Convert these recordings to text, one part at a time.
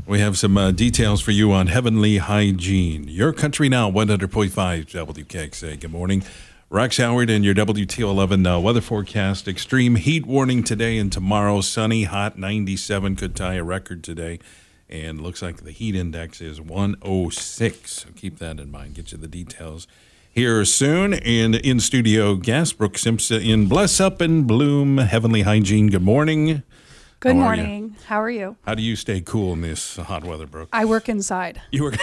We have some details for you on Heavenly Hygiene. Your Country Now, 100.5 WKXA. Good morning. Rex Howard and your WTO11 weather forecast. Extreme heat warning today and tomorrow. Sunny, hot, 97 could tie a record today. And looks like the heat index is 106. So keep that in mind. Get you the details here soon. And in studio guest, Brooke Simpson in Bless Up and Bloom Heavenly Hygiene. Good morning. Good morning. How are you? How do you stay cool in this hot weather, Brooke? I work inside. You work.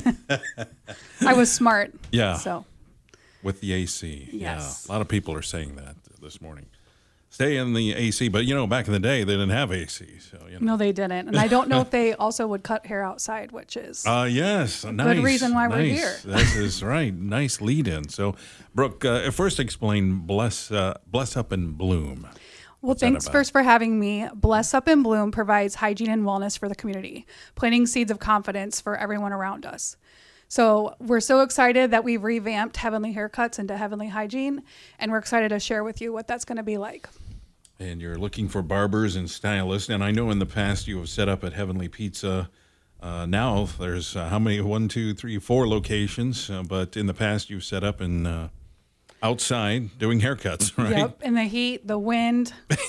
I was smart. Yeah. So. With the AC. Yes. Yeah. A lot of people are saying that this morning. Stay in the AC. But, back in the day, they didn't have AC. So, No, they didn't. And I don't know if they also would cut hair outside, which is yes, a nice, good reason why we're here. That is right. Nice lead in. So, Brooke, first explain Bless Up and Bloom. Well, thanks first for having me. Bless Up and Bloom provides hygiene and wellness for the community, planting seeds of confidence for everyone around us. So we're so excited that we've revamped Heavenly Haircuts into Heavenly Hygiene, and we're excited to share with you what that's going to be like. And you're looking for barbers and stylists, and I know in the past you have set up at Heavenly Pizza. Now there's how many? 1, 2, 3, 4 locations, but in the past you've set up in outside doing haircuts, right? Yep, in the heat, the wind,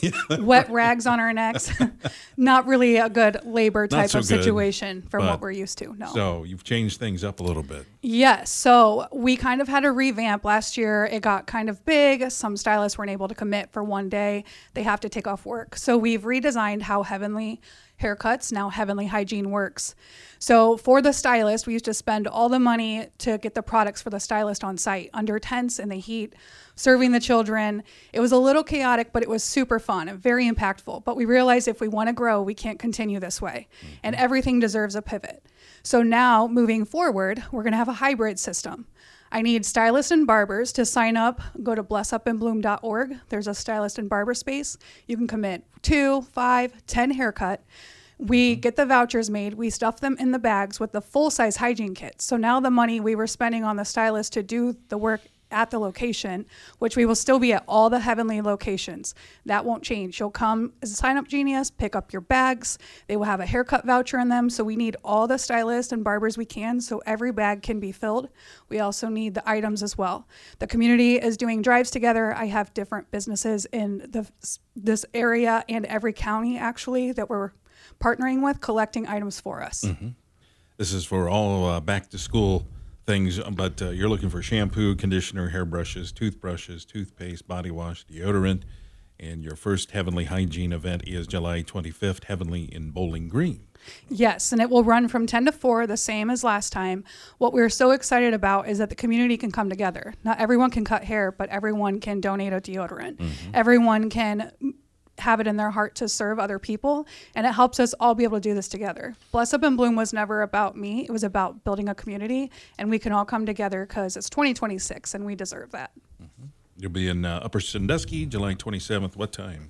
wet rags on our necks. Not really a good labor type of situation from what we're used to, no. So you've changed things up a little bit. Yes, so we kind of had a revamp last year. It got kind of big. Some stylists weren't able to commit for one day. They have to take off work. So we've redesigned how Heavenly Haircuts, now Heavenly Hygiene, works. So for the stylist, we used to spend all the money to get the products for the stylist on site, under tents in the heat, serving the children. It was a little chaotic, but it was super fun and very impactful. But we realized if we want to grow, we can't continue this way. And everything deserves a pivot. So now, moving forward, we're going to have a hybrid system. I need stylists and barbers to sign up. Go to blessupandbloom.org. There's a stylist and barber space. You can commit 2, 5, 10 haircut. We get the vouchers made. We stuff them in the bags with the full-size hygiene kits. So now the money we were spending on the stylist to do the work at the location, which we will still be at all the Heavenly locations. That won't change. You'll come as a sign-up genius, pick up your bags. They will have a haircut voucher in them. So we need all the stylists and barbers we can so every bag can be filled. We also need the items as well. The community is doing drives together. I have different businesses in this area and every county, actually, that we're partnering with, collecting items for us. Mm-hmm. This is for all back-to-school things, but you're looking for shampoo, conditioner, hairbrushes, toothbrushes, toothpaste, body wash, deodorant, and your first Heavenly Hygiene event is July 25th, Heavenly in Bowling Green. Yes, and it will run from 10 to 4, the same as last time. What we're so excited about is that the community can come together. Not everyone can cut hair, but everyone can donate a deodorant. Mm-hmm. Everyone can have it in their heart to serve other people, and it helps us all be able to do this together. Bless Up and Bloom was never about me. It was about building a community, and we can all come together because it's 2026, and we deserve that. Mm-hmm. You'll be in Upper Sandusky, July 27th. What time?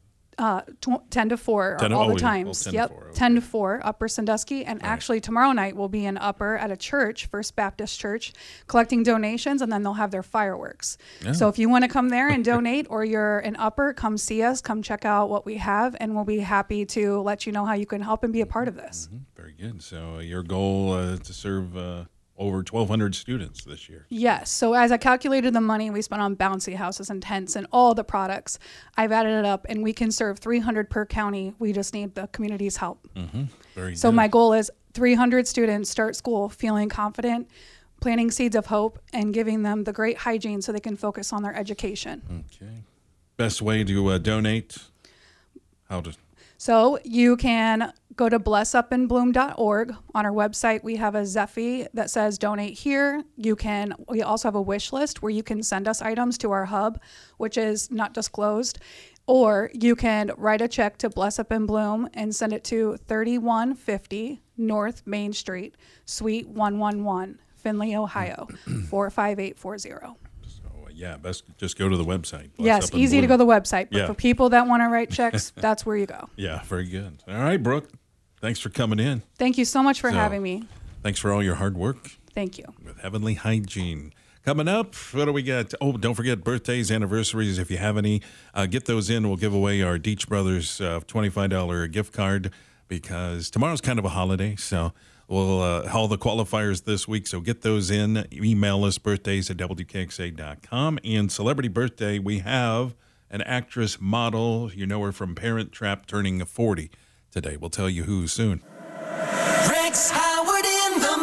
10 to 4 are all the times. 10 yep, to 4, okay. 10 to 4, Upper Sandusky. And actually tomorrow night we'll be in Upper at a church, First Baptist Church, collecting donations, and then they'll have their fireworks. Yeah. So if you want to come there and donate, or you're in Upper, come see us, come check out what we have, and we'll be happy to let you know how you can help and be a part of this. Mm-hmm. Very good. So your goal to serve over 1,200 students this year. Yes. So as I calculated the money we spent on bouncy houses and tents and all the products, I've added it up, and we can serve 300 per county. We just need the community's help. Mm-hmm. Very so good. My goal is 300 students start school feeling confident, planting seeds of hope, and giving them the great hygiene so they can focus on their education. Okay. Best way to donate? How to? So you can go to blessupandbloom.org. On our website, we have a Zephy that says donate here. We also have a wish list where you can send us items to our hub, which is not disclosed. Or you can write a check to Bless Up and Bloom and send it to 3150 North Main Street, Suite 111, Findlay, Ohio, 45840. Yeah, best just go to the website. Yes, easy to go to the website. But for people that want to write checks, that's where you go. Yeah, very good. All right, Brooke, thanks for coming in. Thank you so much for having me. Thanks for all your hard work. Thank you. With Heavenly Hygiene. Coming up, what do we got? Oh, don't forget birthdays, anniversaries. If you have any, get those in. We'll give away our Deitch Brothers $25 gift card because tomorrow's kind of a holiday. So we'll all the qualifiers this week. So get those in. Email us birthdays@WKXA.com. And celebrity birthday, we have an actress model. You know her from Parent Trap, turning 40 today. We'll tell you who soon. Rex Howard in the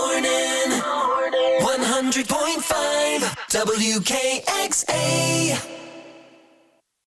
morning. 100.5 WKXA.